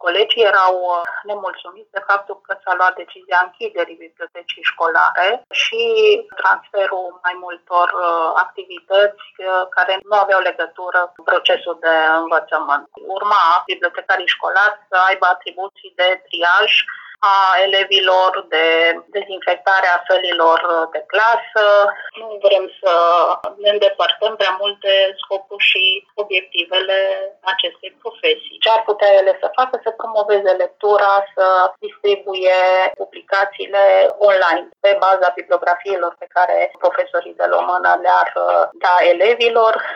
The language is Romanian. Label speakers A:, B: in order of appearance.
A: Colegii erau nemulțumiți de faptul că s-a luat decizia închiderii bibliotecii școlare și transferul mai multor activități care nu aveau legătură cu procesul de învățământ. Urma bibliotecarii școlari să aibă atribuții de triaj a elevilor, de dezinfectare a sălilor de clasă. Nu vrem să ne îndepărtăm prea mult de scopul și obiectivele acestei profesii. Ce ar putea ele să facă? Să promoveze lectura, să distribuie publicațiile online pe baza bibliografiilor pe care profesorii de română le-ar da elevilor,